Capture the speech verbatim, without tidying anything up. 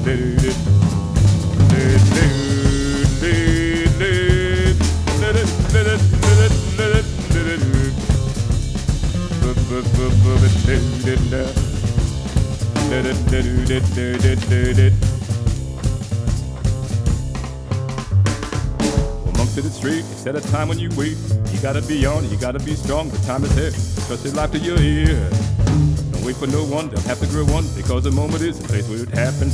To the street, instead of time when you wait. You gotta be on, you gotta be strong, the time is here. Trust your life to your ear. Don't wait for no one, don't have to grow one, because the moment is the place where it happens.